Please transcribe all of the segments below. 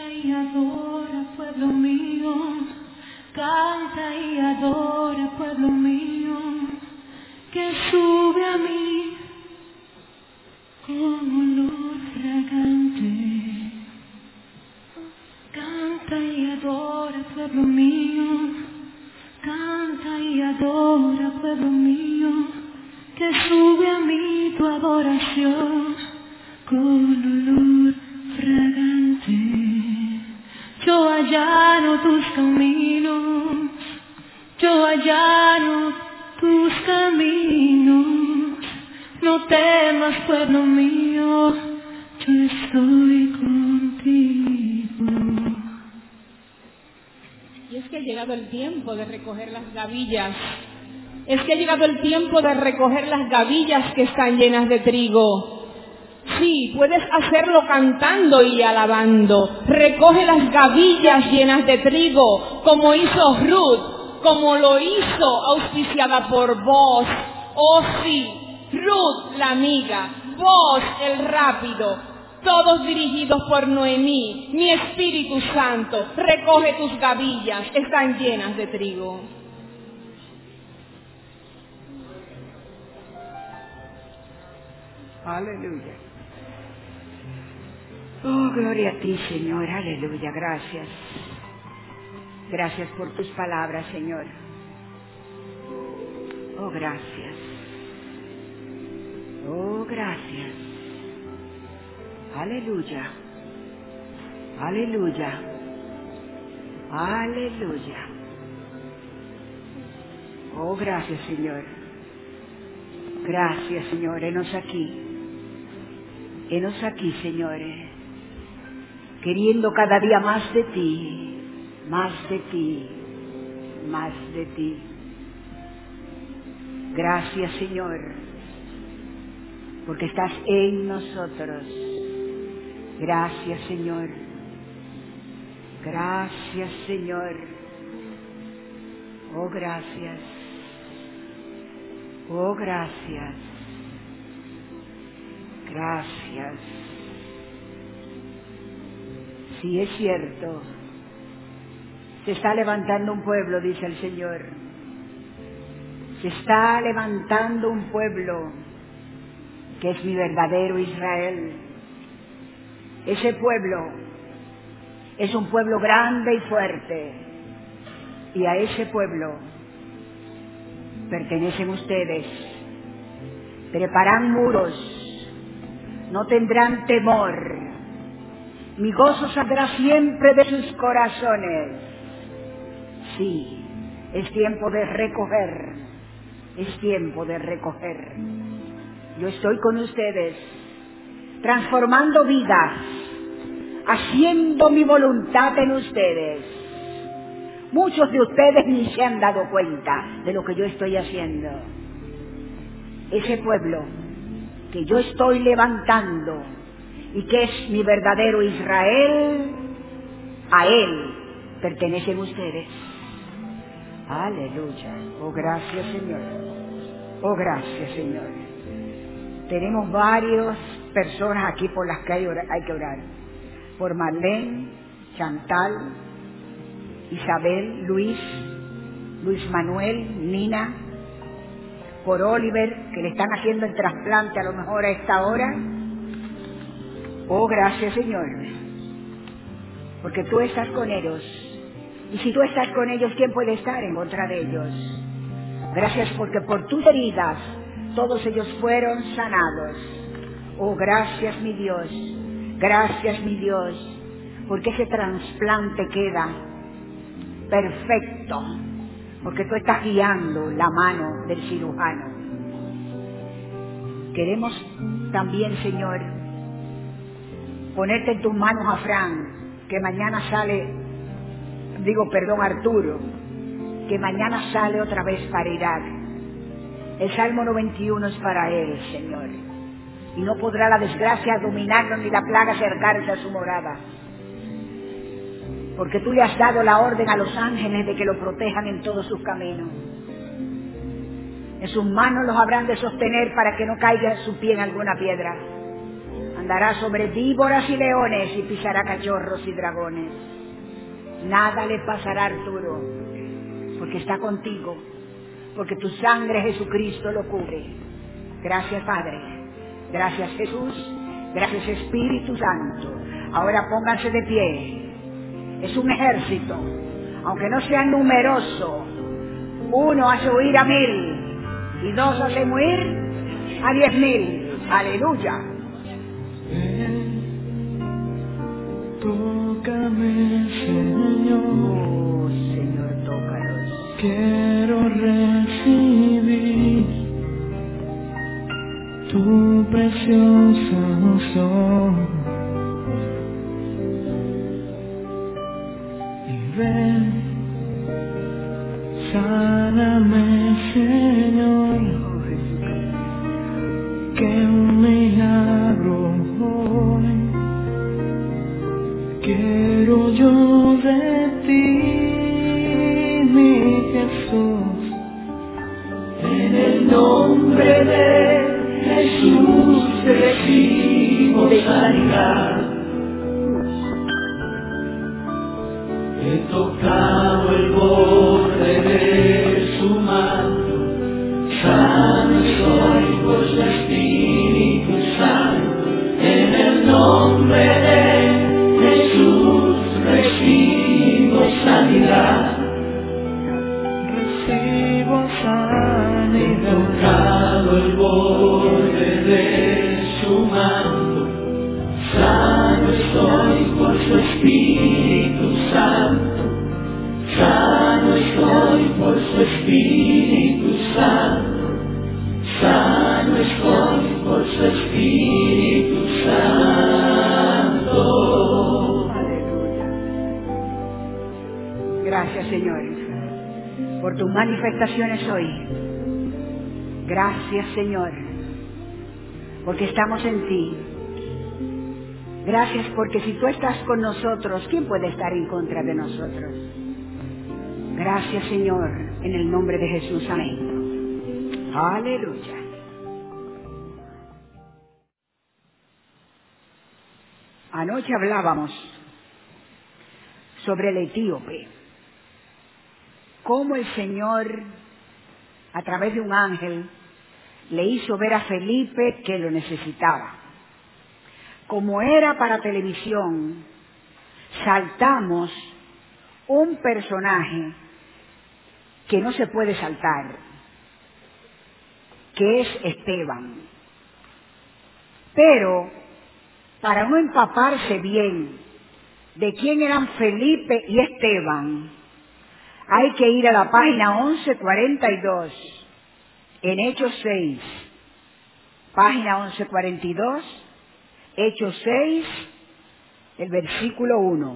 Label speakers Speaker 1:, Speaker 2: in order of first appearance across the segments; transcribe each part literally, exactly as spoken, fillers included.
Speaker 1: Canta y adora, pueblo mío. Canta y adora, pueblo mío, que sube a mí como olor fragante. Canta y adora, pueblo mío. Canta y adora, pueblo mío, que sube a mí tu adoración con olor fragante. Yo allano tus caminos, yo allano tus caminos. No temas, pueblo mío, yo estoy contigo.
Speaker 2: Y es que ha llegado el tiempo de recoger las gavillas. Es que ha llegado el tiempo de recoger las gavillas que están llenas de trigo. Sí, puedes hacerlo cantando y alabando. Recoge las gavillas llenas de trigo, como hizo Ruth, como lo hizo auspiciada por Boaz. Oh sí, Ruth la amiga, Boaz el rápido, todos dirigidos por Noemí. Mi Espíritu Santo, recoge tus gavillas, están llenas de trigo.
Speaker 3: Aleluya. Oh, gloria a ti, Señor. Aleluya. Gracias. Gracias por tus palabras, Señor. Oh, gracias. Oh, gracias. Aleluya. Aleluya. Aleluya. Oh, gracias, Señor. Gracias, Señor. Henos aquí. Henos aquí, Señor. Queriendo cada día más de ti. Más de ti. Más de ti. Gracias, Señor. Porque estás en nosotros. Gracias, Señor. Gracias, Señor. Oh, gracias. Oh, gracias. Gracias. Sí, es cierto. Se está levantando un pueblo, dice el Señor. Se está levantando un pueblo que es mi verdadero Israel. Ese pueblo es un pueblo grande y fuerte. Y a ese pueblo pertenecen ustedes. Treparán muros, no tendrán temor. Mi gozo saldrá siempre de sus corazones. Sí, es tiempo de recoger, es tiempo de recoger. Yo estoy con ustedes, transformando vidas, haciendo mi voluntad en ustedes. Muchos de ustedes ni se han dado cuenta de lo que yo estoy haciendo. Ese pueblo que yo estoy levantando y que es mi verdadero Israel, a él pertenecen ustedes. Aleluya. Oh, gracias, Señor. Oh, gracias, Señor. Tenemos varias personas aquí por las que hay, hay que orar. Por Marlene, Chantal, Isabel, Luis, Luis Manuel, Nina, por Oliver, que le están haciendo el trasplante a lo mejor a esta hora. Oh, gracias, Señor, porque tú estás con ellos. Y si tú estás con ellos, ¿quién puede estar en contra de ellos? Gracias porque por tus heridas todos ellos fueron sanados. Oh, gracias, mi Dios. Gracias, mi Dios, porque ese trasplante queda perfecto, porque tú estás guiando la mano del cirujano. Queremos también, Señor, ponerte en tus manos a Fran, que mañana sale, digo, perdón, Arturo, que mañana sale otra vez para Irak. El Salmo noventa y uno es para él, Señor, y no podrá la desgracia dominarlo ni la plaga acercarse a su morada, porque tú le has dado la orden a los ángeles de que lo protejan en todos sus caminos. En sus manos los habrán de sostener para que no caiga su pie en alguna piedra. andará sobre víboras y leones y pisará cachorros y dragones. Nada le pasará a Arturo, porque está contigo, porque tu sangre, Jesucristo, lo cubre. Gracias, Padre. Gracias, Jesús. Gracias, Espíritu Santo. Ahora pónganse de pie. Es un ejército. Aunque no sea numeroso, uno hace huir a mil y dos hace huir a diez mil. Aleluya.
Speaker 1: Tócame, Señor.
Speaker 3: Oh, Señor, tócalos.
Speaker 1: Quiero recibir tu preciosa unción y ven, sáname, Señor, que un milagro hoy quiero yo de ti, mi Jesús, en el nombre de Jesús recibo sanidad. He tocado el borde de su manto, sano soy por su Espíritu Santo. En el nombre de Jesús recibo sanidad. Recibo sanidad. He tocado el borde de su manto, sano estoy por su Espíritu Santo. Sano estoy por su Espíritu Santo. Sano estoy por su Espíritu Santo.
Speaker 3: Aleluya. Gracias, Señor, por tus manifestaciones hoy. Gracias, Señor, porque estamos en ti. Gracias porque si tú estás con nosotros, ¿quién puede estar en contra de nosotros? Gracias, Señor, en el nombre de Jesús. Amén. Aleluya. Anoche hablábamos sobre el etíope, cómo el Señor, a través de un ángel, le hizo ver a Felipe que lo necesitaba. Como era para televisión, saltamos un personaje que no se puede saltar, que es Esteban. Pero, para no empaparse bien de quién eran Felipe y Esteban, hay que ir a la página once cuarenta y dos, en Hechos seis, página once cuarenta y dos, Hechos seis, el versículo uno.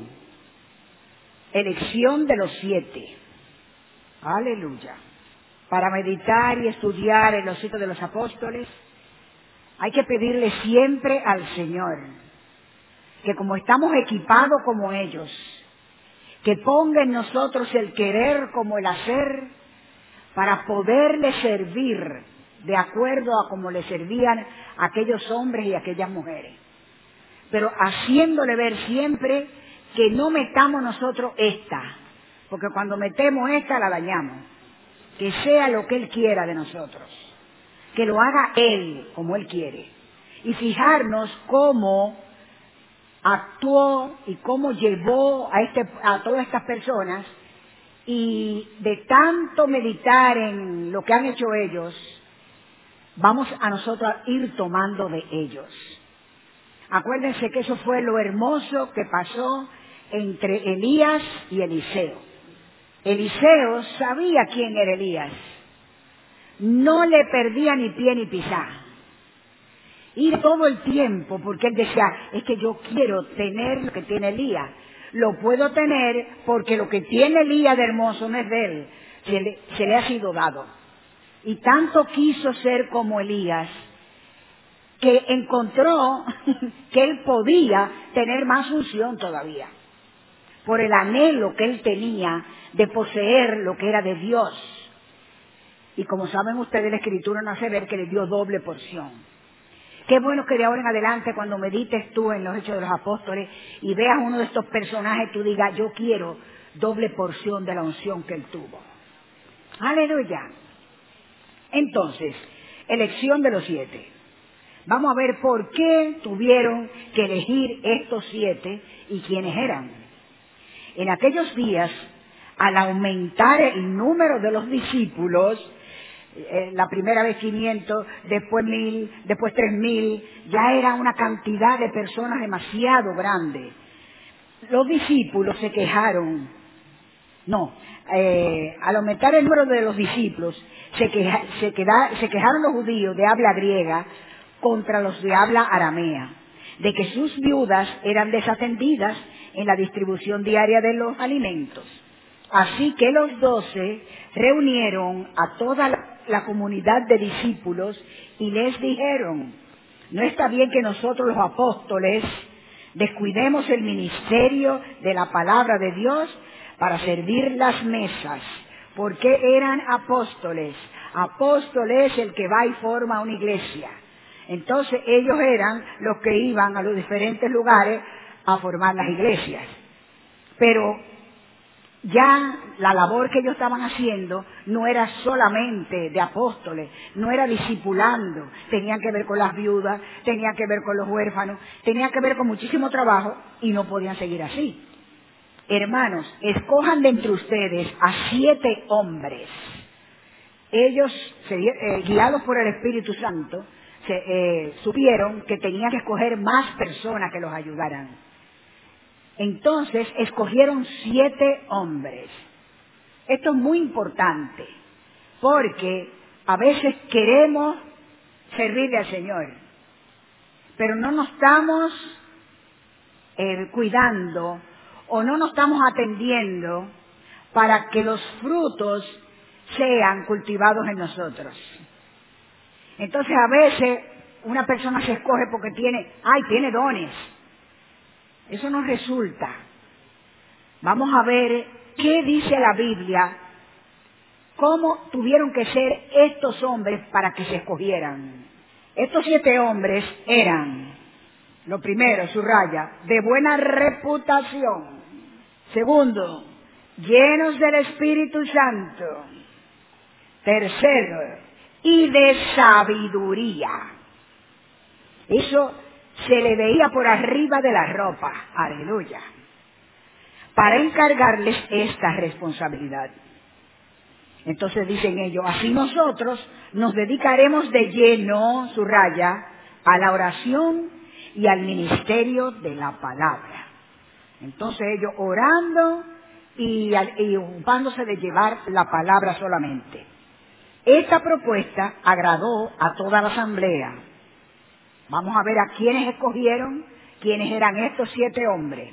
Speaker 3: Elección de los siete. Aleluya. Para meditar y estudiar en los Hechos de los Apóstoles, hay que pedirle siempre al Señor que, como estamos equipados como ellos, que ponga en nosotros el querer como el hacer para poderle servir de acuerdo a como le servían aquellos hombres y aquellas mujeres. Pero haciéndole ver siempre que no metamos nosotros esta, porque cuando metemos esta la dañamos. Que sea lo que Él quiera de nosotros, que lo haga Él como Él quiere, y fijarnos cómo actuó y cómo llevó a, este, a todas estas personas, y de tanto meditar en lo que han hecho ellos, vamos a nosotros a ir tomando de ellos. Acuérdense que eso fue lo hermoso que pasó entre Elías y Eliseo. Eliseo sabía quién era Elías. No le perdía ni pie ni pisá. Y todo el tiempo, porque él decía, es que yo quiero tener lo que tiene Elías. Lo puedo tener porque lo que tiene Elías de hermoso no es de él, se le, se le ha sido dado. Y tanto quiso ser como Elías, que encontró que él podía tener más unción todavía, por el anhelo que él tenía de poseer lo que era de Dios. Y como saben ustedes, la Escritura nos hace ver que le dio doble porción. Qué bueno que de ahora en adelante, cuando medites tú en los Hechos de los Apóstoles y veas uno de estos personajes, tú digas, yo quiero doble porción de la unción que él tuvo. Aleluya. Entonces, elección de los siete. Vamos a ver por qué tuvieron que elegir estos siete y quiénes eran. En aquellos días, al aumentar el número de los discípulos, eh, la primera vez quinientos, después mil, después tres mil, ya era una cantidad de personas demasiado grande. Los discípulos se quejaron, no, eh, al aumentar el número de los discípulos, se, queja, se, queda, se quejaron los judíos de habla griega contra los de habla aramea, de que sus viudas eran desatendidas en la distribución diaria de los alimentos. Así que los doce reunieron a toda la, la comunidad de discípulos y les dijeron, no está bien que nosotros los apóstoles descuidemos el ministerio de la palabra de Dios para servir las mesas. Porque eran apóstoles. Apóstoles es el que va y forma una iglesia. Entonces ellos eran los que iban a los diferentes lugares a formar las iglesias. Pero ya la labor que ellos estaban haciendo no era solamente de apóstoles, no era discipulando, tenían que ver con las viudas, tenían que ver con los huérfanos, tenían que ver con muchísimo trabajo y no podían seguir así. Hermanos, escojan de entre ustedes a siete hombres. Ellos, eh, guiados por el Espíritu Santo, se, eh, supieron que tenían que escoger más personas que los ayudaran. Entonces escogieron siete hombres. Esto es muy importante, porque a veces queremos servirle al Señor, pero no nos estamos eh, cuidando o no nos estamos atendiendo para que los frutos sean cultivados en nosotros. Entonces a veces una persona se escoge porque tiene, ay, tiene dones. Eso no resulta. Vamos a ver qué dice la Biblia, cómo tuvieron que ser estos hombres para que se escogieran. Estos siete hombres eran, lo primero, subraya, de buena reputación. Segundo, llenos del Espíritu Santo. Tercero, y de sabiduría. Eso se le veía por arriba de la ropa, aleluya, para encargarles esta responsabilidad. Entonces dicen ellos, así nosotros nos dedicaremos de lleno, subraya, a la oración y al ministerio de la palabra. Entonces ellos orando y, y ocupándose de llevar la palabra solamente. Esta propuesta agradó a toda la asamblea. Vamos a ver a quiénes escogieron, quiénes eran estos siete hombres.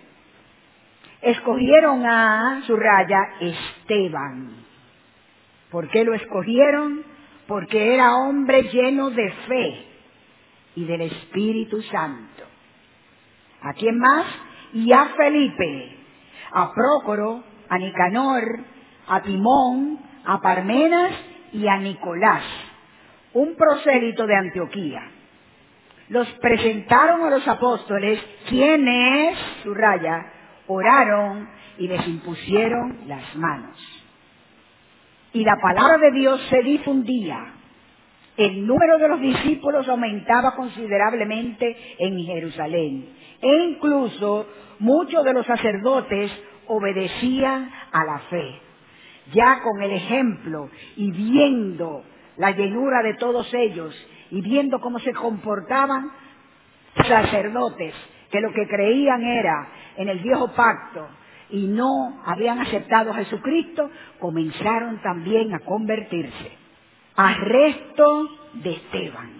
Speaker 3: Escogieron a, subraya, Esteban. ¿Por qué lo escogieron? Porque era hombre lleno de fe y del Espíritu Santo. ¿A quién más? Y a Felipe, a Prócoro, a Nicanor, a Timón, a Parmenas y a Nicolás, un prosélito de Antioquía. Los presentaron a los apóstoles, quienes, subraya, oraron y les impusieron las manos. Y la palabra de Dios se difundía. El número de los discípulos aumentaba considerablemente en Jerusalén. E incluso muchos de los sacerdotes obedecían a la fe. Ya con el ejemplo y viendo la llenura de todos ellos y viendo cómo se comportaban sacerdotes que lo que creían era en el viejo pacto y no habían aceptado a Jesucristo, comenzaron también a convertirse. Arresto de Esteban.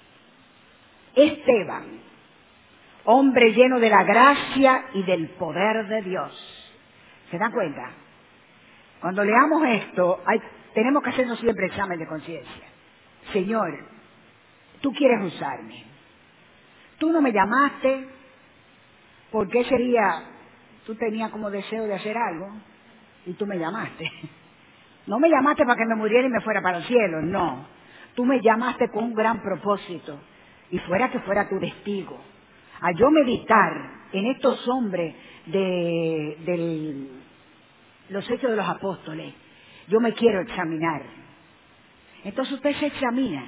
Speaker 3: Esteban, hombre lleno de la gracia y del poder de Dios. ¿Se dan cuenta? Cuando leamos esto, hay, tenemos que hacernos siempre examen de conciencia. Señor, tú quieres usarme. Tú no me llamaste porque sería, tú tenías como deseo de hacer algo y tú me llamaste. No me llamaste para que me muriera y me fuera para el cielo, no. Tú me llamaste con un gran propósito y fuera que fuera tu testigo. Al yo meditar en estos hombres de, de los Hechos de los Apóstoles, yo me quiero examinar. Entonces usted se examina.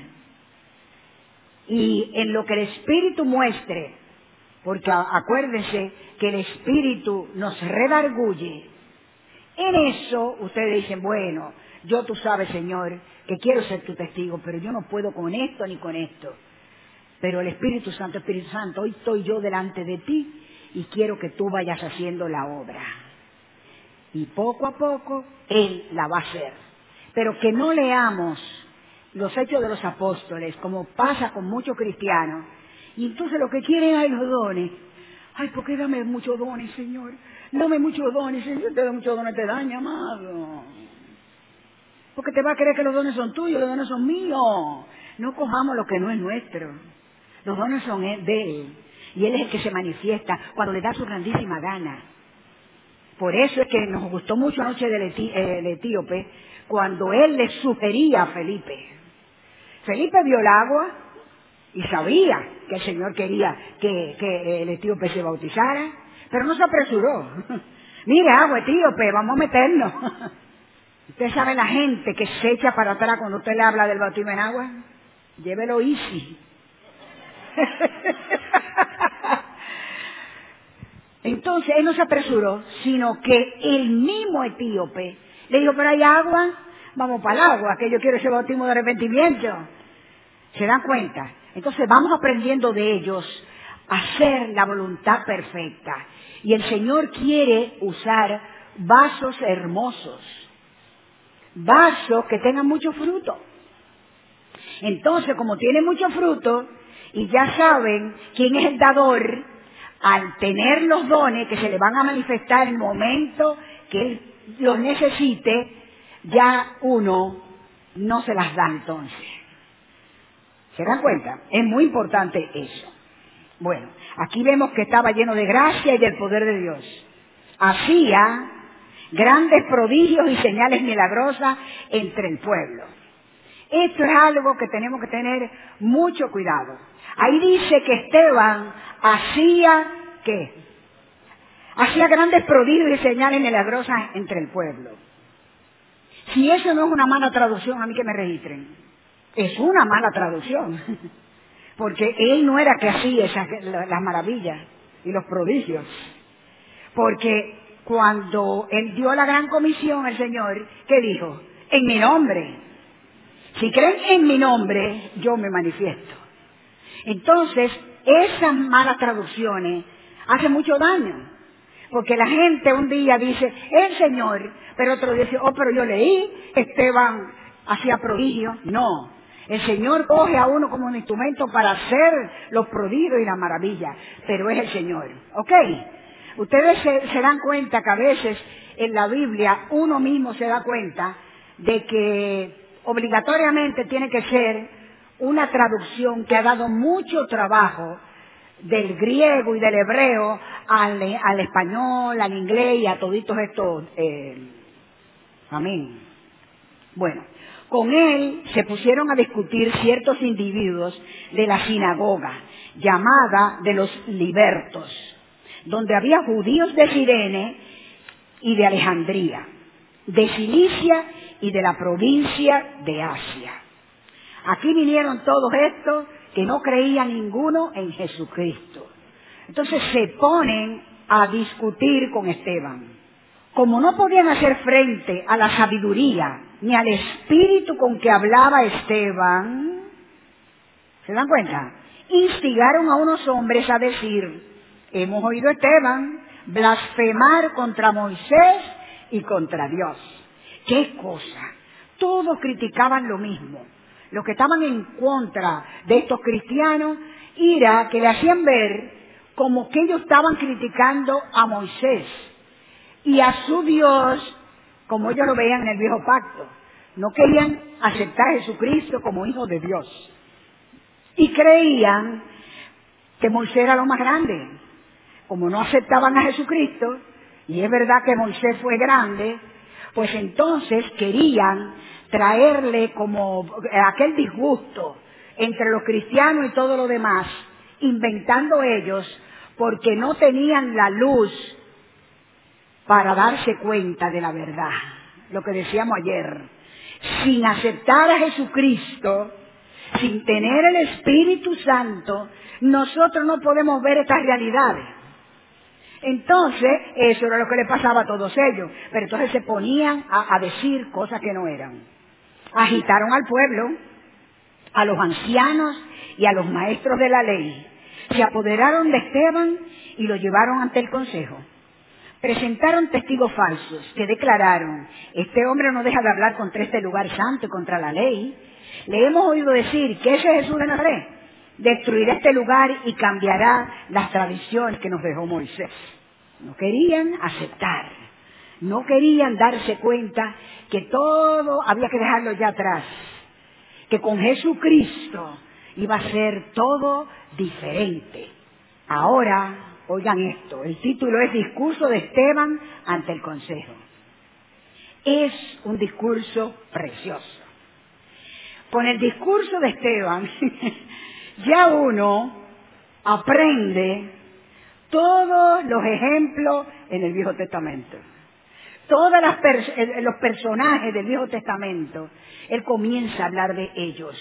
Speaker 3: Y en lo que el Espíritu muestre, porque acuérdense que el Espíritu nos redarguye, en eso ustedes dicen, bueno, yo tú sabes, Señor, que quiero ser tu testigo, pero yo no puedo con esto ni con esto. Pero el Espíritu Santo, Espíritu Santo, hoy estoy yo delante de ti y quiero que tú vayas haciendo la obra. Y poco a poco Él la va a hacer. Pero que no leamos los Hechos de los Apóstoles, como pasa con muchos cristianos, y entonces lo que quieren es los dones. Ay, ¿por qué dame muchos dones, Señor? Dame muchos dones, Señor, te da muchos dones, te daña, amado. Porque te va a creer que los dones son tuyos, los dones son míos. No cojamos lo que no es nuestro. Los dones son de Él. Y Él es el que se manifiesta cuando le da su grandísima gana. Por eso es que nos gustó mucho anoche del etí, eh, el etíope, cuando Él le sugería a Felipe. Felipe vio el agua y sabía que el Señor quería que, que el etíope se bautizara, pero no se apresuró. Mire, agua, etíope, vamos a meternos. Usted sabe la gente que se echa para atrás cuando usted le habla del bautismo en agua. Llévelo easy. Entonces él no se apresuró, sino que el mismo etíope le dijo, pero hay agua, vamos para el agua, que yo quiero ese bautismo de arrepentimiento. ¿Se dan cuenta? Entonces vamos aprendiendo de ellos a hacer la voluntad perfecta. Y el Señor quiere usar vasos hermosos, vasos que tengan mucho fruto. Entonces, como tienen mucho fruto, y ya saben quién es el dador, al tener los dones que se le van a manifestar en el momento que él los necesite, ya uno no se las da entonces. ¿Se dan cuenta? Es muy importante eso. Bueno, aquí vemos que estaba lleno de gracia y del poder de Dios. Hacía grandes prodigios y señales milagrosas entre el pueblo. Esto es algo que tenemos que tener mucho cuidado. Ahí dice que Esteban hacía, ¿qué? Hacía grandes prodigios y señales milagrosas entre el pueblo. Si eso no es una mala traducción, a mí que me registren. Es una mala traducción. Porque él no era que hacía esas, las maravillas y los prodigios. Porque cuando él dio la gran comisión al Señor, ¿qué dijo? En mi nombre. Si creen en mi nombre, yo me manifiesto. Entonces, esas malas traducciones hacen mucho daño. Porque la gente un día dice, el Señor, pero otro día dice, oh, pero yo leí, Esteban hacía prodigios. No, el Señor coge a uno como un instrumento para hacer los prodigios y las maravillas, pero es el Señor. ¿Ok? Ustedes se, se dan cuenta que a veces en la Biblia uno mismo se da cuenta de que obligatoriamente tiene que ser una traducción que ha dado mucho trabajo del griego y del hebreo al, al español, al inglés y a toditos estos. Eh, amén. Bueno, con él se pusieron a discutir ciertos individuos de la sinagoga, llamada de los libertos, donde había judíos de Cirene y de Alejandría, de Cilicia y de la provincia de Asia. Aquí vinieron todos estos que no creía ninguno en Jesucristo. Entonces se ponen a discutir con Esteban. Como no podían hacer frente a la sabiduría ni al espíritu con que hablaba Esteban, ¿se dan cuenta? Instigaron a unos hombres a decir, hemos oído a Esteban blasfemar contra Moisés y contra Dios. ¡Qué cosa! Todos criticaban lo mismo. Los que estaban en contra de estos cristianos era que le hacían ver como que ellos estaban criticando a Moisés y a su Dios como ellos lo veían en el viejo pacto. No querían aceptar a Jesucristo como hijo de Dios. Y creían que Moisés era lo más grande. Como no aceptaban a Jesucristo, y es verdad que Moisés fue grande, pues entonces querían traerle como aquel disgusto entre los cristianos y todo lo demás, inventando ellos, porque no tenían la luz para darse cuenta de la verdad. Lo que decíamos ayer, sin aceptar a Jesucristo, sin tener el Espíritu Santo, nosotros no podemos ver estas realidades. Entonces, eso era lo que le pasaba a todos ellos. Pero entonces se ponían a, a decir cosas que no eran. Agitaron al pueblo, a los ancianos y a los maestros de la ley. Se apoderaron de Esteban y lo llevaron ante el consejo. Presentaron testigos falsos que declararon: este hombre no deja de hablar contra este lugar santo y contra la ley. Le hemos oído decir que ese Jesús de Nazaret destruirá este lugar y cambiará las tradiciones que nos dejó Moisés. No querían aceptar, no querían darse cuenta que todo había que dejarlo ya atrás, que con Jesucristo iba a ser todo diferente. Ahora, oigan esto, el título es Discurso de Esteban ante el Consejo. Es un discurso precioso. Con el discurso de Esteban, ya uno aprende todos los ejemplos en el Viejo Testamento. Todos pers- los personajes del Viejo Testamento, él comienza a hablar de ellos.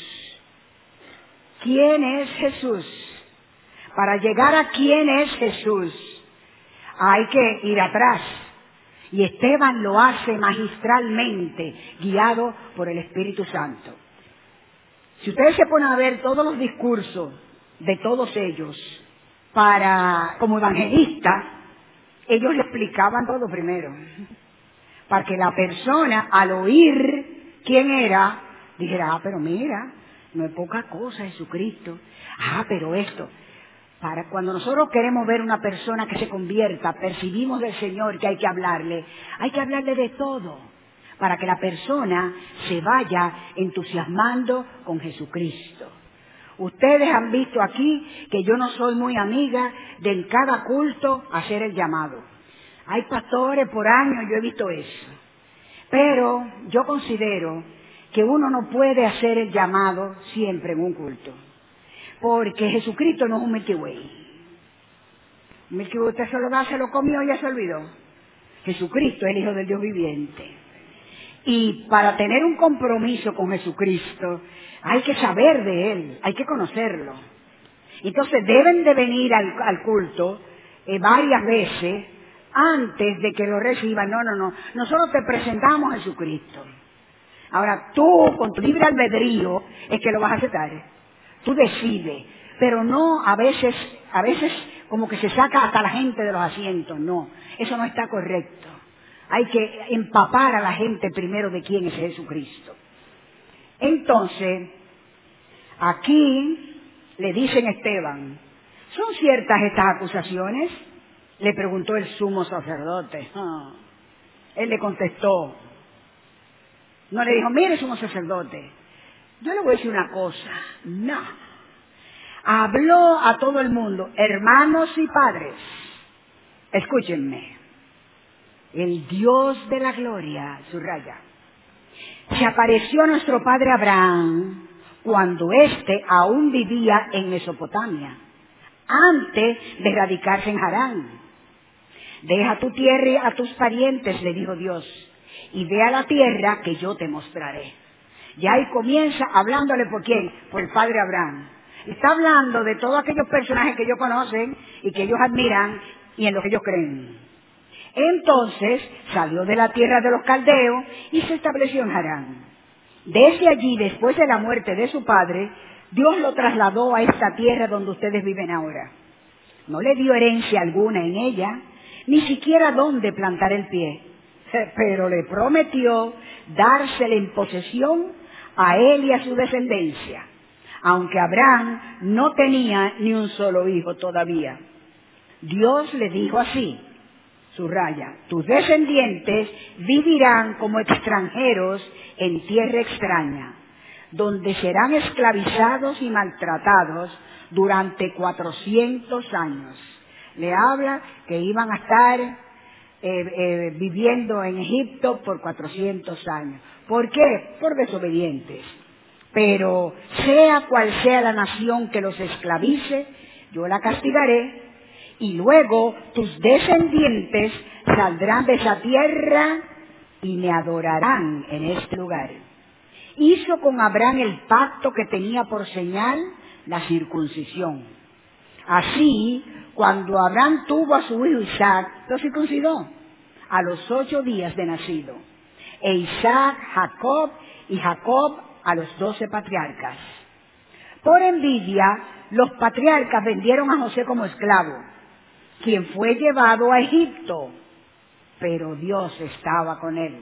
Speaker 3: ¿Quién es Jesús? Para llegar a quién es Jesús, hay que ir atrás. Y Esteban lo hace magistralmente, guiado por el Espíritu Santo. Si ustedes se ponen a ver todos los discursos de todos ellos, para, como evangelistas, ellos le explicaban todo primero. Para que la persona, al oír quién era, dijera: ah, pero mira, no es poca cosa Jesucristo. Ah, pero esto. Para cuando nosotros queremos ver una persona que se convierta, percibimos del Señor que hay que hablarle, hay que hablarle de todo, para que la persona se vaya entusiasmando con Jesucristo. Ustedes han visto aquí que yo no soy muy amiga de en cada culto hacer el llamado. Hay pastores por años, yo he visto eso. Pero yo considero que uno no puede hacer el llamado siempre en un culto. Porque Jesucristo no es un Milky Way. Un Milky Way usted se lo da, se lo comió y ya se olvidó. Jesucristo es el Hijo del Dios viviente. Y para tener un compromiso con Jesucristo, hay que saber de Él, hay que conocerlo. Entonces deben de venir al, al culto eh, varias veces antes de que lo reciban. No, no, no. Nosotros te presentamos a Jesucristo. Ahora tú, con tu libre albedrío, es que lo vas a aceptar. Tú decides, pero no a veces, a veces como que se saca hasta la gente de los asientos. No, eso no está correcto. Hay que empapar a la gente primero de quién es Jesucristo. Entonces, aquí le dicen a Esteban: ¿son ciertas estas acusaciones? Le preguntó el sumo sacerdote. Ah. Él le contestó. No le dijo: mire, sumo sacerdote, yo le voy a decir una cosa. No. Habló a todo el mundo, hermanos y padres. Escúchenme. El Dios de la gloria, subraya, se apareció a nuestro padre Abraham cuando éste aún vivía en Mesopotamia, antes de radicarse en Harán. Deja tu tierra y a tus parientes, le dijo Dios, y ve a la tierra que yo te mostraré. Y ahí comienza hablándole por quién, por el padre Abraham. Está hablando de todos aquellos personajes que ellos conocen y que ellos admiran y en los que ellos creen. Entonces salió de la tierra de los caldeos y se estableció en Harán. Desde allí, después de la muerte de su padre, Dios lo trasladó a esta tierra donde ustedes viven ahora. No le dio herencia alguna en ella, ni siquiera dónde plantar el pie, pero le prometió dársele en posesión a él y a su descendencia, aunque Abraham no tenía ni un solo hijo todavía. Dios le dijo así, subraya, tus descendientes vivirán como extranjeros en tierra extraña, donde serán esclavizados y maltratados durante cuatrocientos años. Le habla que iban a estar eh, eh, viviendo en Egipto por cuatrocientos años. ¿Por qué? Por desobedientes. Pero sea cual sea la nación que los esclavice, yo la castigaré, y luego tus descendientes saldrán de esa tierra y me adorarán en este lugar. Hizo con Abraham el pacto que tenía por señal la circuncisión. Así, cuando Abraham tuvo a su hijo Isaac, lo circuncidó a los ocho días de nacido. E Isaac, Jacob, y Jacob a los doce patriarcas. Por envidia, los patriarcas vendieron a José como esclavo, quien fue llevado a Egipto, pero Dios estaba con él.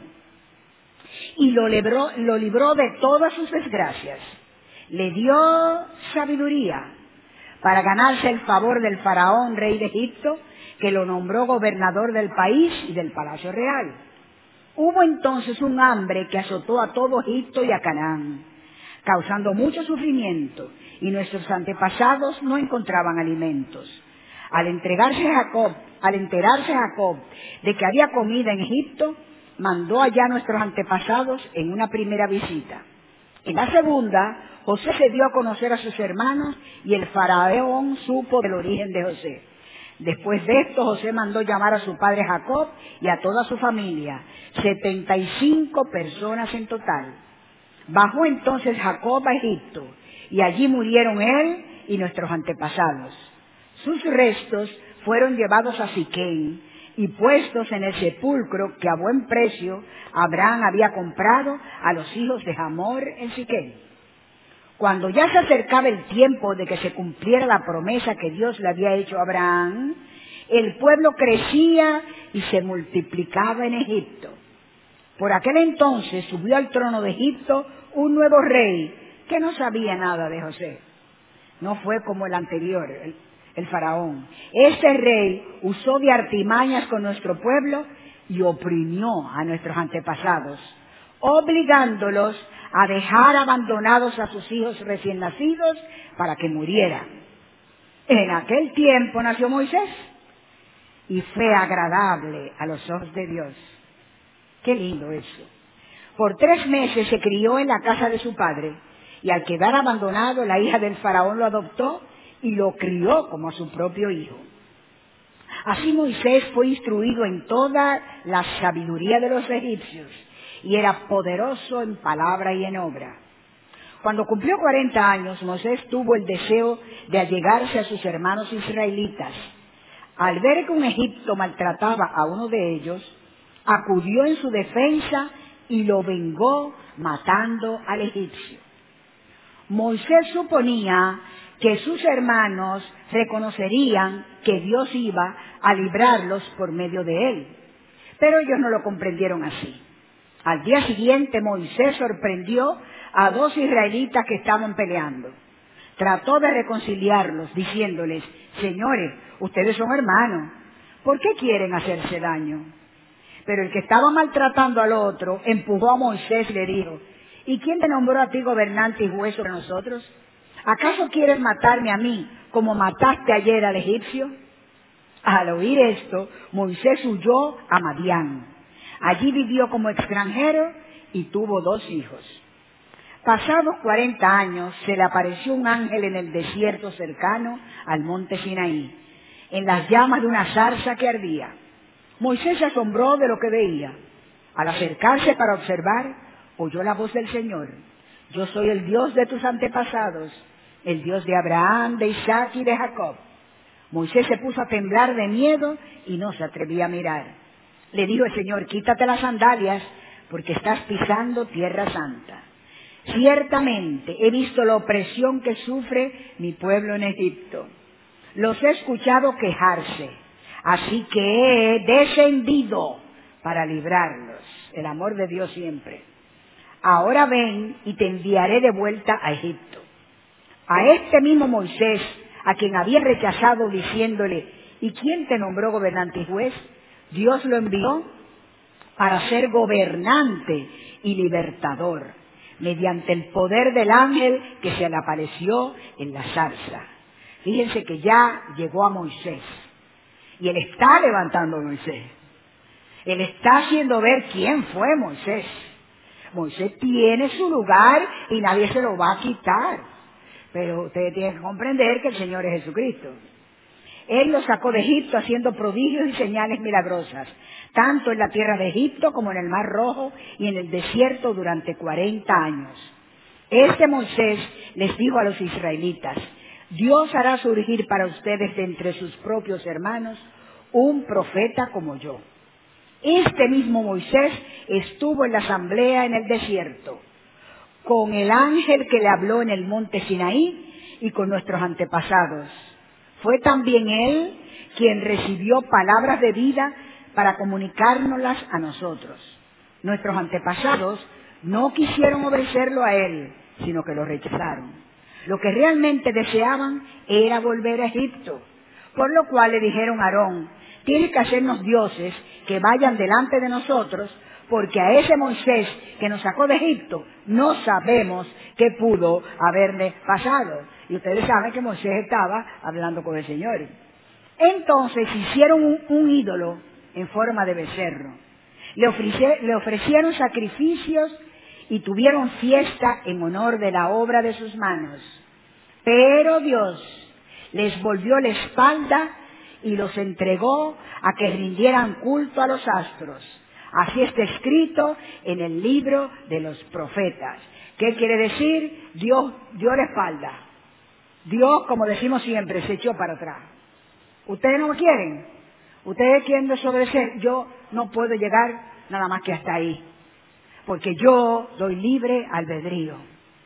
Speaker 3: Y lo libró, lo libró de todas sus desgracias. Le dio sabiduría para ganarse el favor del faraón, rey de Egipto, que lo nombró gobernador del país y del palacio real. Hubo entonces un hambre que azotó a todo Egipto y a Canaán, causando mucho sufrimiento, y nuestros antepasados no encontraban alimentos. Al entregarse Jacob, al enterarse Jacob de que había comida en Egipto, mandó allá a nuestros antepasados en una primera visita. En la segunda, José se dio a conocer a sus hermanos y el faraón supo del origen de José. Después de esto, José mandó llamar a su padre Jacob y a toda su familia, setenta y cinco personas en total. Bajó entonces Jacob a Egipto, y allí murieron él y nuestros antepasados. Sus restos fueron llevados a Siquén y puestos en el sepulcro que a buen precio Abraham había comprado a los hijos de Hamor en Siquén. Cuando ya se acercaba el tiempo de que se cumpliera la promesa que Dios le había hecho a Abraham, el pueblo crecía y se multiplicaba en Egipto. Por aquel entonces subió al trono de Egipto un nuevo rey que no sabía nada de José. No fue como el anterior, el, el faraón. Este rey usó de artimañas con nuestro pueblo y oprimió a nuestros antepasados, obligándolos a dejar abandonados a sus hijos recién nacidos para que murieran. En aquel tiempo nació Moisés y fue agradable a los ojos de Dios. Qué lindo eso. Por tres meses se crió en la casa de su padre, y al quedar abandonado, la hija del faraón lo adoptó y lo crió como a su propio hijo. Así Moisés fue instruido en toda la sabiduría de los egipcios, y era poderoso en palabra y en obra. Cuando cumplió cuarenta años, Moisés tuvo el deseo de allegarse a sus hermanos israelitas. Al ver que un egipto maltrataba a uno de ellos, acudió en su defensa y lo vengó matando al egipcio. Moisés suponía que sus hermanos reconocerían que Dios iba a librarlos por medio de él, pero ellos no lo comprendieron así. Al día siguiente Moisés sorprendió a dos israelitas que estaban peleando. Trató de reconciliarlos diciéndoles: señores, ustedes son hermanos, ¿por qué quieren hacerse daño? Pero el que estaba maltratando al otro empujó a Moisés y le dijo: ¿y quién te nombró a ti gobernante y juez sobre nosotros? ¿Acaso quieres matarme a mí como mataste ayer al egipcio? Al oír esto, Moisés huyó a Madián. Allí vivió como extranjero y tuvo dos hijos. Pasados cuarenta años, se le apareció un ángel en el desierto cercano al monte Sinaí, en las llamas de una zarza que ardía. Moisés se asombró de lo que veía. Al acercarse para observar, oyó la voz del Señor: yo soy el Dios de tus antepasados, el Dios de Abraham, de Isaac y de Jacob. Moisés se puso a temblar de miedo y no se atrevía a mirar. Le dijo el Señor: quítate las sandalias, porque estás pisando tierra santa. Ciertamente he visto la opresión que sufre mi pueblo en Egipto. Los he escuchado quejarse, así que he descendido para librarlos. El amor de Dios siempre. Ahora ven y te enviaré de vuelta a Egipto. A este mismo Moisés, a quien había rechazado diciéndole: ¿y quién te nombró gobernante y juez? Dios lo envió para ser gobernante y libertador, mediante el poder del ángel que se le apareció en la zarza. Fíjense que ya llegó a Moisés, y él está levantando a Moisés. Él está haciendo ver quién fue Moisés. Moisés tiene su lugar y nadie se lo va a quitar. Pero ustedes tienen que comprender que el Señor es Jesucristo. Él los sacó de Egipto haciendo prodigios y señales milagrosas, tanto en la tierra de Egipto como en el Mar Rojo y en el desierto durante cuarenta años. Este Moisés les dijo a los israelitas: Dios hará surgir para ustedes de entre sus propios hermanos un profeta como yo. Este mismo Moisés estuvo en la asamblea en el desierto, con el ángel que le habló en el monte Sinaí y con nuestros antepasados. Fue también él quien recibió palabras de vida para comunicárnoslas a nosotros. Nuestros antepasados no quisieron obedecerlo a él, sino que lo rechazaron. Lo que realmente deseaban era volver a Egipto, por lo cual le dijeron a Aarón: tienes que hacernos dioses que vayan delante de nosotros, porque a ese Moisés que nos sacó de Egipto no sabemos qué pudo haberle pasado. Y ustedes saben que Moisés estaba hablando con el Señor. Entonces hicieron un, un ídolo en forma de becerro. Le, ofrece, le ofrecieron sacrificios y tuvieron fiesta en honor de la obra de sus manos. Pero Dios les volvió la espalda y los entregó a que rindieran culto a los astros. Así está escrito en el libro de los profetas. ¿Qué quiere decir? Dios dio la espalda. Dios, como decimos siempre, se echó para atrás. ¿Ustedes no me quieren? ¿Ustedes quieren desobedecer? Yo no puedo llegar nada más que hasta ahí. Porque yo doy libre albedrío.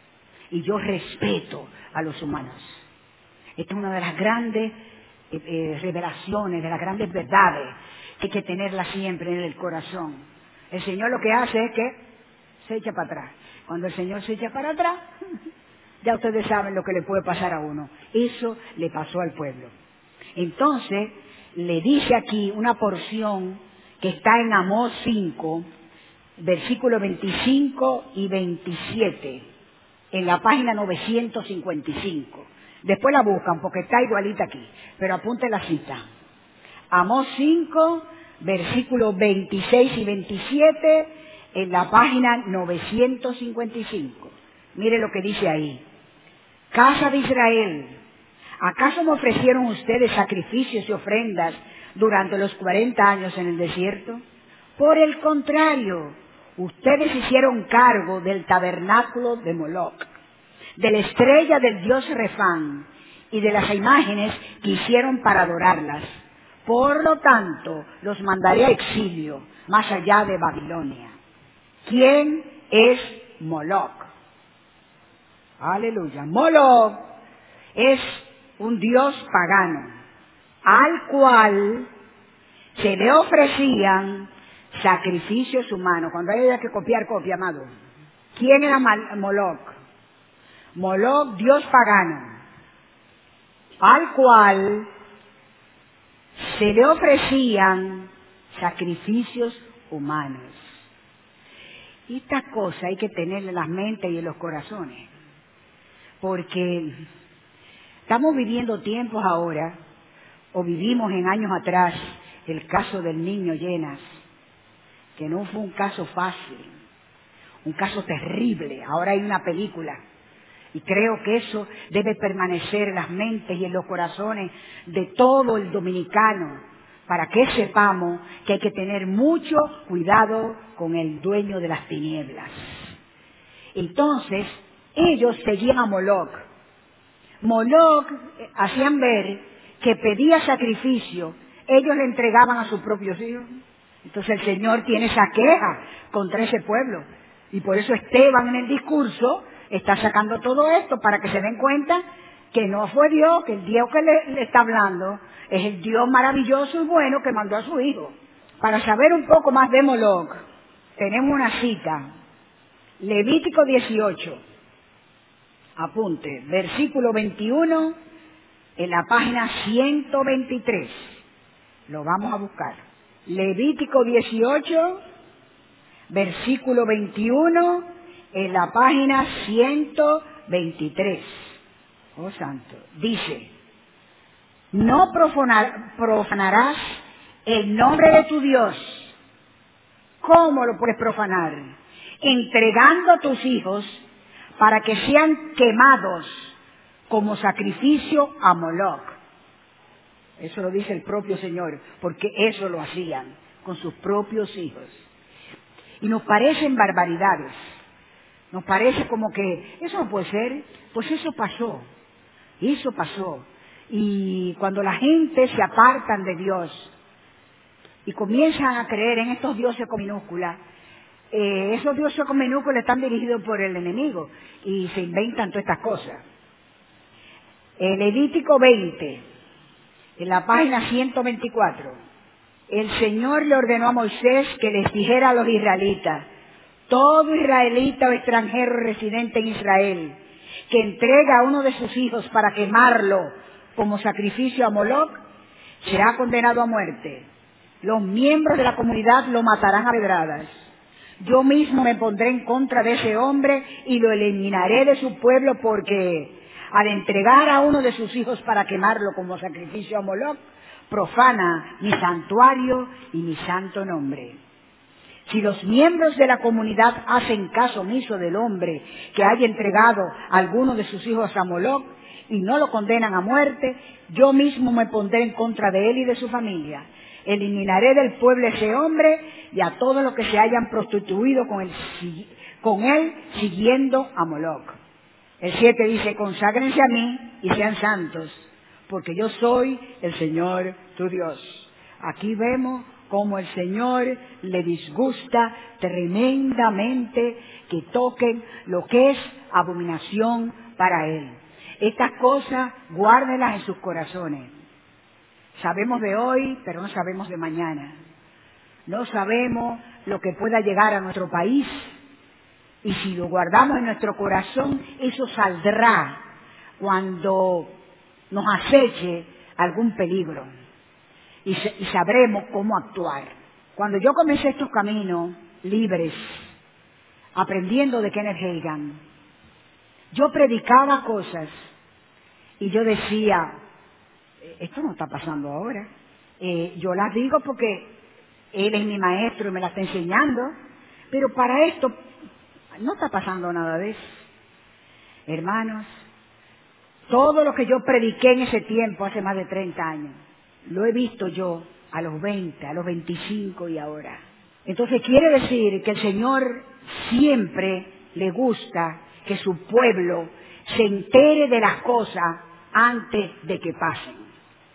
Speaker 3: Y yo respeto a los humanos. Esta es una de las grandes eh, eh, revelaciones, de las grandes verdades que hay que tenerla siempre en el corazón. El Señor lo que hace es que se echa para atrás. Cuando el Señor se echa para atrás, ya ustedes saben lo que le puede pasar a uno. Eso le pasó al pueblo. Entonces, le dice aquí una porción que está en Amós cinco, versículos veinticinco y veintisiete, en la página novecientos cincuenta y cinco. Después la buscan porque está igualita aquí, pero apunte la cita. Amós cinco, versículos veintiséis y veintisiete, en la página novecientos cincuenta y cinco. Mire lo que dice ahí. Casa de Israel, ¿acaso me ofrecieron ustedes sacrificios y ofrendas durante los cuarenta años en el desierto? Por el contrario, ustedes hicieron cargo del tabernáculo de Moloc, de la estrella del dios Refán y de las imágenes que hicieron para adorarlas. Por lo tanto, los mandaré a exilio, más allá de Babilonia. ¿Quién es Moloc? Aleluya. Moloc es un dios pagano, al cual se le ofrecían sacrificios humanos. Cuando haya que copiar, copia, amado. ¿Quién era Moloc? Moloc, dios pagano, al cual se le ofrecían sacrificios humanos. Y esta cosa hay que tenerla en las mentes y en los corazones, porque estamos viviendo tiempos ahora, o vivimos en años atrás, el caso del niño Llenas, que no fue un caso fácil, un caso terrible. Ahora hay una película, y creo que eso debe permanecer en las mentes y en los corazones de todo el dominicano, para que sepamos que hay que tener mucho cuidado con el dueño de las tinieblas. Entonces, ellos seguían a Moloc. Moloc eh, hacían ver que pedía sacrificio, ellos le entregaban a sus propios hijos. Entonces el Señor tiene esa queja contra ese pueblo. Y por eso Esteban en el discurso está sacando todo esto para que se den cuenta que no fue Dios, que el Dios que le, le está hablando es el Dios maravilloso y bueno que mandó a su Hijo. Para saber un poco más de Moloc, tenemos una cita. Levítico dieciocho. Apunte, versículo veintiuno, en la página ciento veintitrés. Lo vamos a buscar. Levítico dieciocho, versículo veintiuno, en la página ciento veintitrés. Oh santo. Dice: no profanar, profanarás el nombre de tu Dios. ¿Cómo lo puedes profanar? entregando a tus hijos para que sean quemados como sacrificio a Moloc. Eso lo dice el propio Señor, porque eso lo hacían con sus propios hijos. Y nos parecen barbaridades, nos parece como que eso no puede ser. Pues eso pasó, eso pasó. Y cuando la gente se apartan de Dios y comienzan a creer en estos dioses con minúscula, eh, esos dioses con minúscula están dirigidos por el enemigo y se inventan todas estas cosas. En Levítico veinte, en la página ciento veinticuatro, el Señor le ordenó a Moisés que les dijera a los israelitas: todo israelita o extranjero residente en Israel que entrega a uno de sus hijos para quemarlo como sacrificio a Moloc, será condenado a muerte. Los miembros de la comunidad lo matarán a pedradas. Yo mismo me pondré en contra de ese hombre y lo eliminaré de su pueblo, porque al entregar a uno de sus hijos para quemarlo como sacrificio a Moloc, profana mi santuario y mi santo nombre. Si los miembros de la comunidad hacen caso omiso del hombre que haya entregado a alguno de sus hijos a Moloc y no lo condenan a muerte, yo mismo me pondré en contra de él y de su familia. Eliminaré del pueblo ese hombre y a todos los que se hayan prostituido con él, con él siguiendo a Moloc. El siete dice: conságrense a mí y sean santos, porque yo soy el Señor tu Dios. Aquí vemos cómo el Señor le disgusta tremendamente que toquen lo que es abominación para Él. Estas cosas guárdenlas en sus corazones. Sabemos de hoy, pero no sabemos de mañana. No sabemos lo que pueda llegar a nuestro país. Y si lo guardamos en nuestro corazón, eso saldrá cuando nos aceche algún peligro. Y, y sabremos cómo actuar. Cuando yo comencé estos caminos libres, aprendiendo de Kenneth Hagin, yo predicaba cosas y yo decía: esto no está pasando ahora. Eh, yo las digo porque él es mi maestro y me las está enseñando, pero para esto no está pasando nada de eso. Hermanos, todo lo que yo prediqué en ese tiempo, hace más de treinta años, lo he visto yo a los veinte, a los veinticinco y ahora. Entonces quiere decir que el Señor siempre le gusta que su pueblo se entere de las cosas antes de que pasen.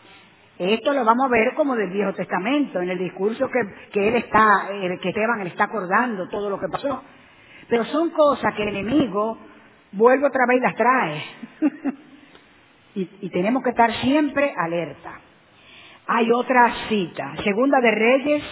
Speaker 3: Esto lo vamos a ver como del Viejo Testamento, en el discurso que, que él está, eh, que Esteban le está acordando todo lo que pasó. Pero son cosas que el enemigo vuelve otra vez y las trae. y, y tenemos que estar siempre alerta. Hay otra cita, Segunda de Reyes,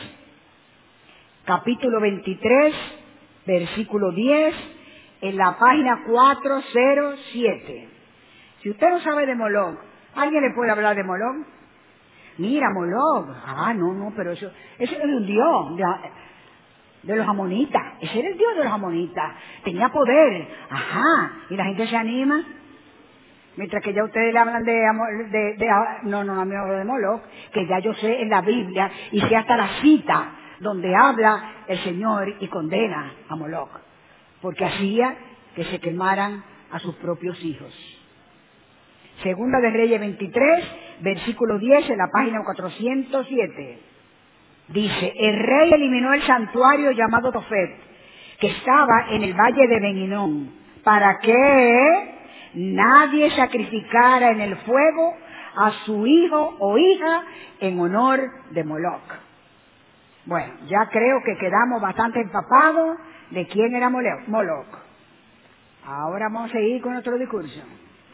Speaker 3: capítulo veintitrés, versículo diez, en la página cuatrocientos siete. Si usted no sabe de Moloc, ¿alguien le puede hablar de Moloc? Mira, Moloc, ah, no, no, pero eso, eso es un dios de, de los amonitas, ese era el dios de los amonitas, tenía poder, ajá, y la gente se anima. Mientras que ya ustedes le hablan de, de, de no, no, no me hablo de Moloc, que ya yo sé en la Biblia y sé hasta la cita donde habla el Señor y condena a Moloc, porque hacía que se quemaran a sus propios hijos. Segunda de Reyes veintitrés, versículo diez, en la página cuatrocientos siete. Dice: el rey eliminó el santuario llamado Tofet, que estaba en el valle de Ben-Hinnom, para que nadie sacrificara en el fuego a su hijo o hija en honor de Moloc. Bueno, ya creo que quedamos bastante empapados de quién era Moloc. Ahora vamos a seguir con otro discurso.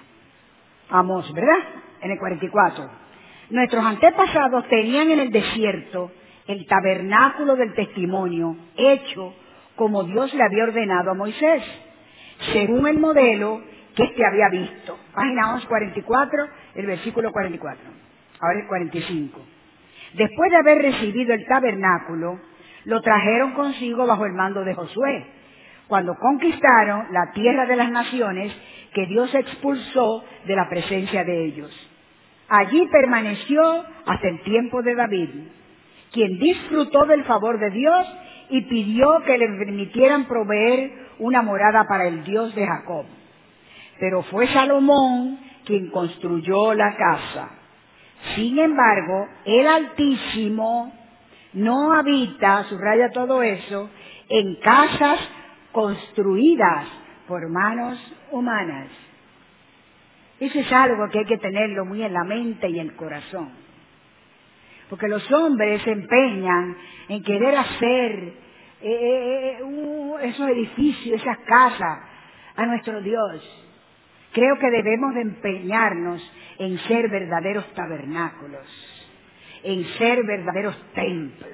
Speaker 3: Amós, ¿verdad? En el cuarenta y cuatro. Nuestros antepasados tenían en el desierto el tabernáculo del testimonio, hecho como Dios le había ordenado a Moisés, según el modelo que éste había visto. Página once, cuarenta y cuatro, el versículo cuarenta y cuatro. Ahora el cuarenta y cinco. Después de haber recibido el tabernáculo, lo trajeron consigo bajo el mando de Josué, cuando conquistaron la tierra de las naciones que Dios expulsó de la presencia de ellos. Allí permaneció hasta el tiempo de David, quien disfrutó del favor de Dios y pidió que le permitieran proveer una morada para el Dios de Jacob. Pero fue Salomón quien construyó la casa. Sin embargo, el Altísimo no habita, subraya todo eso, en casas construidas por manos humanas. Eso es algo que hay que tenerlo muy en la mente y en el corazón. Porque los hombres se empeñan en querer hacer eh, eh, uh, esos edificios, esas casas a nuestro Dios. Creo que debemos de empeñarnos en ser verdaderos tabernáculos, en ser verdaderos templos.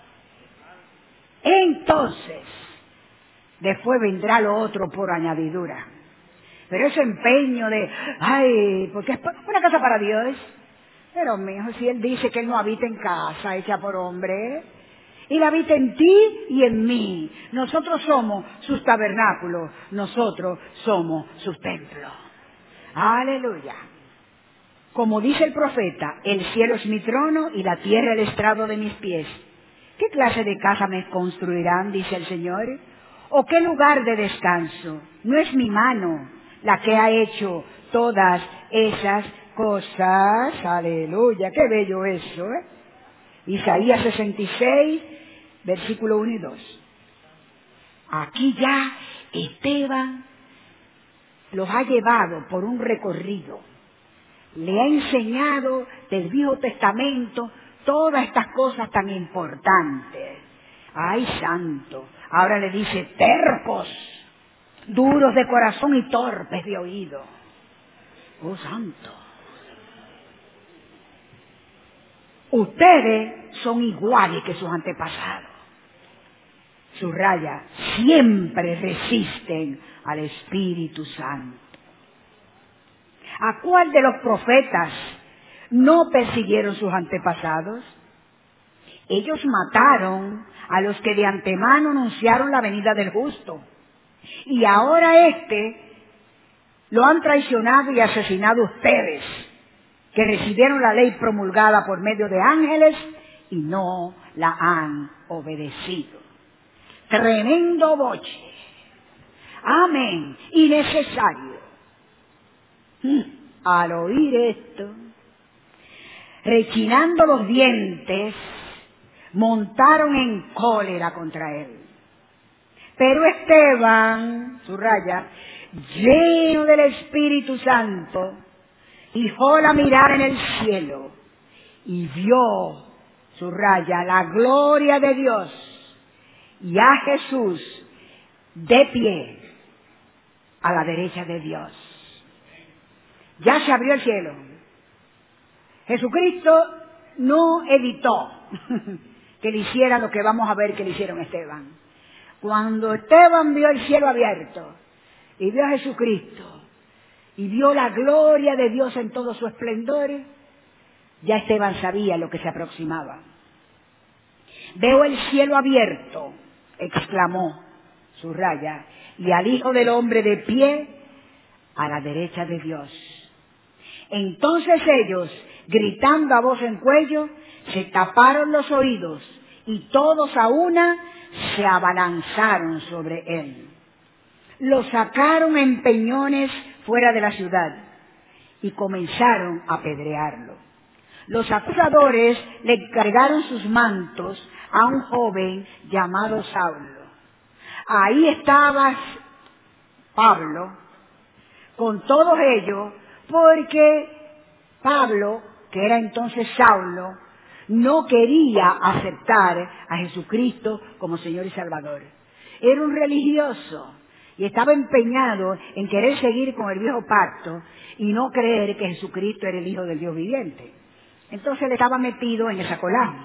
Speaker 3: Entonces, después vendrá lo otro por añadidura. Pero ese empeño de, ay, porque es una casa para Dios. Pero, mijo, si Él dice que Él no habita en casa hecha por hombre, Él habita en ti y en mí. Nosotros somos sus tabernáculos, nosotros somos sus templos. Aleluya. Como dice el profeta, el cielo es mi trono y la tierra el estrado de mis pies. ¿Qué clase de casa me construirán? Dice el Señor. ¿O qué lugar de descanso? No es mi mano la que ha hecho todas esas cosas. Aleluya, qué bello eso, ¿eh? Isaías sesenta y seis, versículo uno y dos. Aquí ya Esteban los ha llevado por un recorrido. Le ha enseñado del Viejo Testamento todas estas cosas tan importantes. ¡Ay, santo! Ahora le dice, tercos, duros de corazón y torpes de oído. ¡Oh, santo! Ustedes son iguales que sus antepasados. Subraya, siempre resisten al Espíritu Santo. ¿A cuál de los profetas no persiguieron sus antepasados? Ellos mataron a los que de antemano anunciaron la venida del justo. Y ahora este lo han traicionado y asesinado ustedes, que recibieron la ley promulgada por medio de ángeles y no la han obedecido. Tremendo boche. Amén. Y necesario. Al oír esto, rechinando los dientes, montaron en cólera contra él. Pero Esteban, subraya, lleno del Espíritu Santo, fijó la mirada en el cielo y vio, subraya, la gloria de Dios y a Jesús de pie a la derecha de Dios. Ya se abrió el cielo. Jesucristo no evitó que le hicieran lo que vamos a ver que le hicieron a Esteban. Cuando Esteban vio el cielo abierto y vio a Jesucristo y vio la gloria de Dios en todo su esplendor, ya Esteban sabía lo que se aproximaba. Veo el cielo abierto, exclamó, subraya, y al Hijo del Hombre de pie a la derecha de Dios. Entonces ellos, gritando a voz en cuello, se taparon los oídos y todos a una se abalanzaron sobre él. Lo sacaron en peñones fuera de la ciudad y comenzaron a apedrearlo. Los acusadores le encargaron sus mantos a un joven llamado Saulo. Ahí estaba Pablo con todos ellos, porque Pablo, que era entonces Saulo, no quería aceptar a Jesucristo como Señor y Salvador. Era un religioso y estaba empeñado en querer seguir con el viejo pacto y no creer que Jesucristo era el Hijo del Dios viviente. Entonces él estaba metido en esa colada.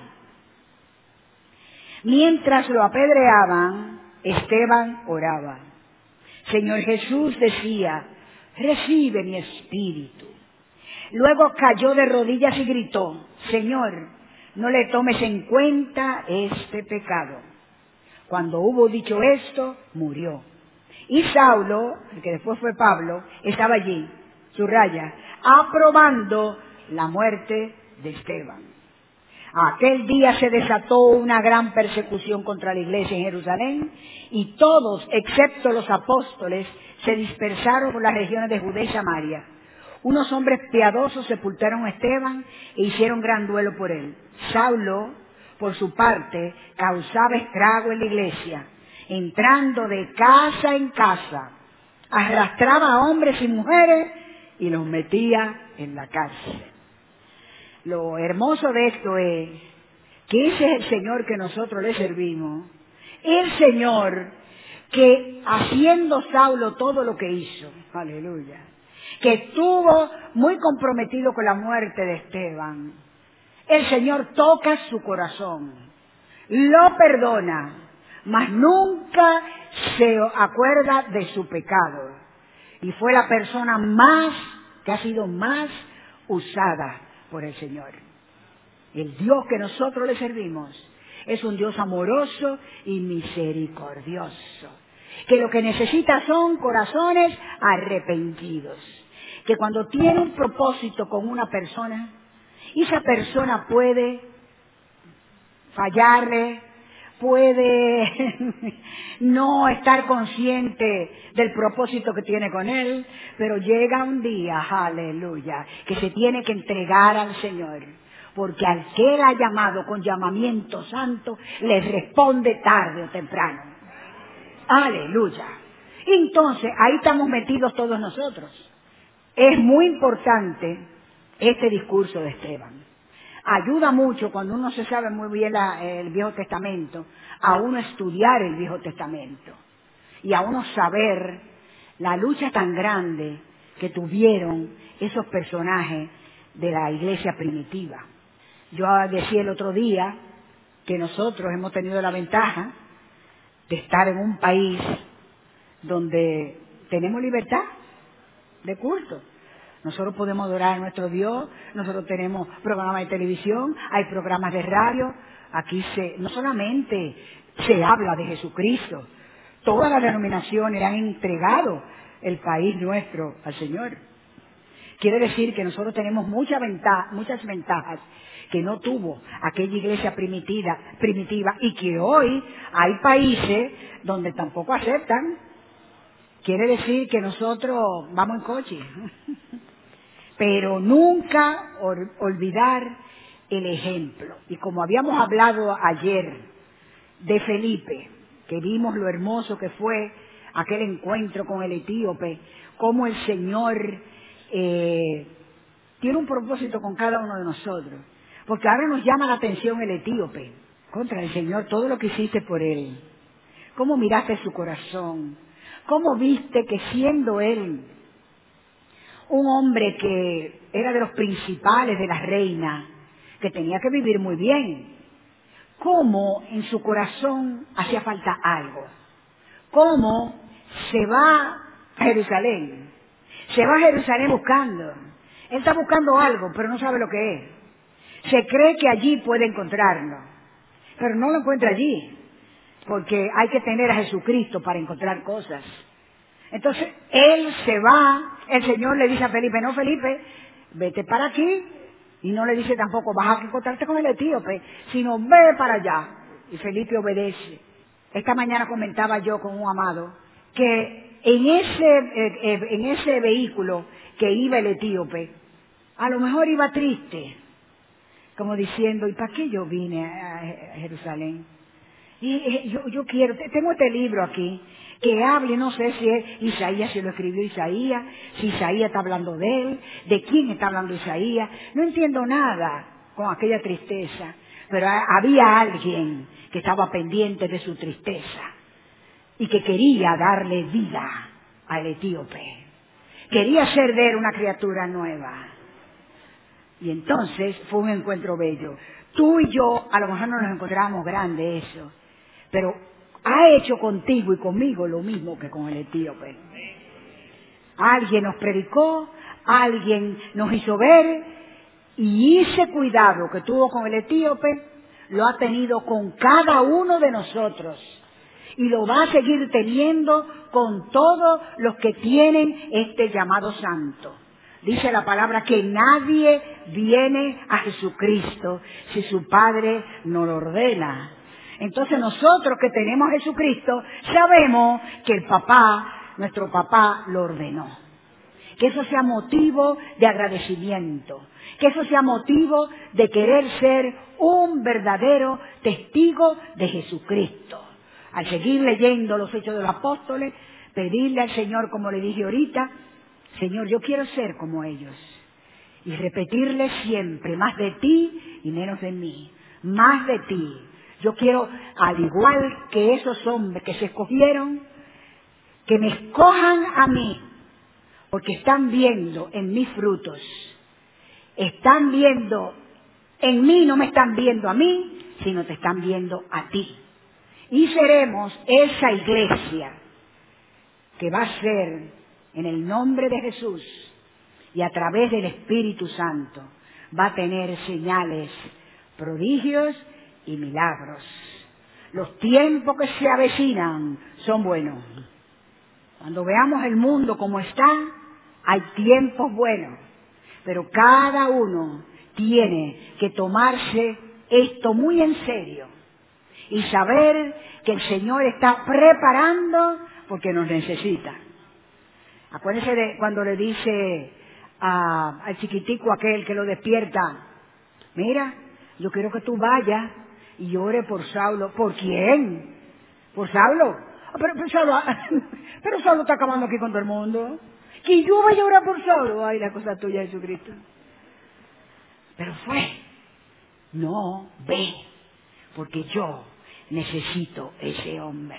Speaker 3: Mientras lo apedreaban, Esteban oraba. Señor Jesús, decía, recibe mi espíritu. Luego cayó de rodillas y gritó, Señor, no le tomes en cuenta este pecado. Cuando hubo dicho esto, murió. Y Saulo, el que después fue Pablo, estaba allí, subraya, aprobando la muerte de Esteban. Aquel día se desató una gran persecución contra la iglesia en Jerusalén y todos, excepto los apóstoles, se dispersaron por las regiones de Judea y Samaria. Unos hombres piadosos sepultaron a Esteban e hicieron gran duelo por él. Saulo, por su parte, causaba estrago en la iglesia, entrando de casa en casa, arrastraba a hombres y mujeres y los metía en la cárcel. Lo hermoso de esto es que ese es el Señor que nosotros le servimos. El Señor que haciendo Saulo todo lo que hizo, aleluya, que estuvo muy comprometido con la muerte de Esteban, el Señor toca su corazón, lo perdona, mas nunca se acuerda de su pecado. Y fue la persona más, que ha sido más usada por el Señor. El Dios que nosotros le servimos es un Dios amoroso y misericordioso, que lo que necesita son corazones arrepentidos, que cuando tiene un propósito con una persona, esa persona puede fallarle, puede no estar consciente del propósito que tiene con él, pero llega un día, aleluya, que se tiene que entregar al Señor, porque al que él ha llamado con llamamiento santo, le responde tarde o temprano. Aleluya. Entonces, ahí estamos metidos todos nosotros. Es muy importante este discurso de Esteban. Ayuda mucho cuando uno se sabe muy bien la, el Viejo Testamento, a uno estudiar el Viejo Testamento y a uno saber la lucha tan grande que tuvieron esos personajes de la iglesia primitiva. Yo decía el otro día que nosotros hemos tenido la ventaja de estar en un país donde tenemos libertad de culto. Nosotros podemos adorar a nuestro Dios, nosotros tenemos programas de televisión, hay programas de radio, aquí se, no solamente se habla de Jesucristo, todas las denominaciones han entregado el país nuestro al Señor. Quiere decir que nosotros tenemos mucha ventaja, muchas ventajas que no tuvo aquella iglesia primitiva, primitiva y que hoy hay países donde tampoco aceptan. Quiere decir que nosotros vamos en coche. Pero nunca olvidar el ejemplo. Y como habíamos hablado ayer de Felipe, que vimos lo hermoso que fue aquel encuentro con el etíope, cómo el Señor eh, tiene un propósito con cada uno de nosotros. Porque ahora nos llama la atención el etíope. Contra el Señor, todo lo que hiciste por él. Cómo miraste su corazón. Cómo viste que siendo él un hombre que era de los principales de la reina, que tenía que vivir muy bien, cómo en su corazón hacía falta algo, cómo se va a Jerusalén, se va a Jerusalén buscando, él está buscando algo, pero no sabe lo que es, se cree que allí puede encontrarlo, pero no lo encuentra allí, porque hay que tener a Jesucristo para encontrar cosas. Entonces, él se va, el Señor le dice a Felipe, no Felipe, vete para aquí, y no le dice tampoco, vas a encontrarte con el etíope, sino ve para allá. Y Felipe obedece. Esta mañana comentaba yo con un amado, que en ese, eh, eh, en ese vehículo que iba el etíope, a lo mejor iba triste, como diciendo, ¿y para qué yo vine a, a Jerusalén? Y eh, yo, yo quiero, tengo este libro aquí, que hable, no sé si es Isaías, si lo escribió Isaías, si Isaías está hablando de él, de quién está hablando Isaías. No entiendo nada con aquella tristeza, pero había alguien que estaba pendiente de su tristeza y que quería darle vida al etíope. Quería hacer de él una criatura nueva. Y entonces fue un encuentro bello. Tú y yo, a lo mejor no nos encontramos grande eso, pero ha hecho contigo y conmigo lo mismo que con el etíope. Alguien nos predicó, alguien nos hizo ver, y ese cuidado que tuvo con el etíope lo ha tenido con cada uno de nosotros y lo va a seguir teniendo con todos los que tienen este llamado santo. Dice la palabra que nadie viene a Jesucristo si su Padre no lo ordena. Entonces nosotros que tenemos a Jesucristo sabemos que el papá, nuestro papá, lo ordenó. Que eso sea motivo de agradecimiento. Que eso sea motivo de querer ser un verdadero testigo de Jesucristo. Al seguir leyendo los Hechos de los Apóstoles, pedirle al Señor, como le dije ahorita, Señor, yo quiero ser como ellos. Y repetirle siempre, más de ti y menos de mí. Más de ti. Yo quiero, al igual que esos hombres que se escogieron, que me escojan a mí, porque están viendo en mis frutos. Están viendo, en mí no me están viendo a mí, sino te están viendo a ti. Y seremos esa iglesia que va a ser en el nombre de Jesús y a través del Espíritu Santo va a tener señales, prodigios y milagros. Los tiempos que se avecinan son buenos. Cuando veamos el mundo como está, hay tiempos buenos, pero cada uno tiene que tomarse esto muy en serio y saber que el Señor está preparando porque nos necesita. Acuérdense de cuando le dice a, al chiquitico aquel que lo despierta, mira, yo quiero que tú vayas y ore por Saulo. ¿Por quién? ¿Por Saulo? Pero, pero, Saulo, pero Saulo está acabando aquí con todo el mundo. Que yo vaya a orar por Saulo. Ay, la cosa tuya, Jesucristo. Pero fue. No, ve. Porque yo necesito ese hombre.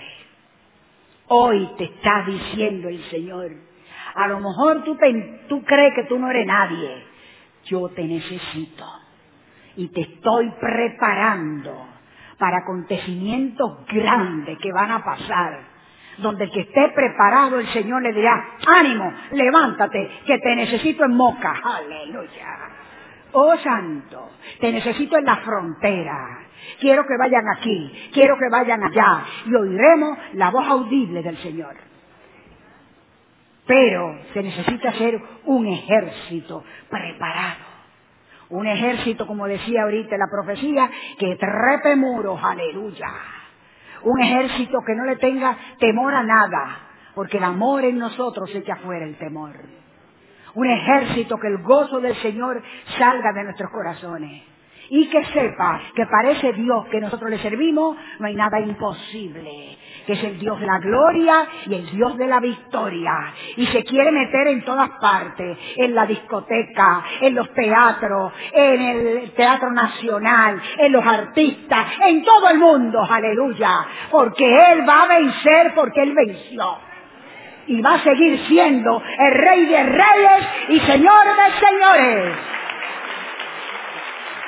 Speaker 3: Hoy te está diciendo el Señor. A lo mejor tú, te, tú crees que tú no eres nadie. Yo te necesito. Y te estoy preparando para acontecimientos grandes que van a pasar. Donde el que esté preparado, el Señor le dirá, ánimo, levántate, que te necesito en Moca. Aleluya. Oh santo, te necesito en la frontera. Quiero que vayan aquí, quiero que vayan allá. Y oiremos la voz audible del Señor. Pero se necesita ser un ejército preparado. Un ejército, como decía ahorita la profecía, que trepe muros, aleluya. Un ejército que no le tenga temor a nada, porque el amor en nosotros echa fuera el temor. Un ejército que el gozo del Señor salga de nuestros corazones. Y que sepa que para ese Dios que nosotros le servimos no hay nada imposible. Que es el Dios de la gloria y el Dios de la victoria. Y se quiere meter en todas partes. En la discoteca, en los teatros, en el Teatro Nacional, en los artistas, en todo el mundo. Aleluya. Porque Él va a vencer porque Él venció. Y va a seguir siendo el Rey de Reyes y Señor de Señores.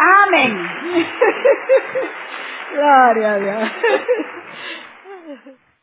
Speaker 3: Amén. Gloria a Dios.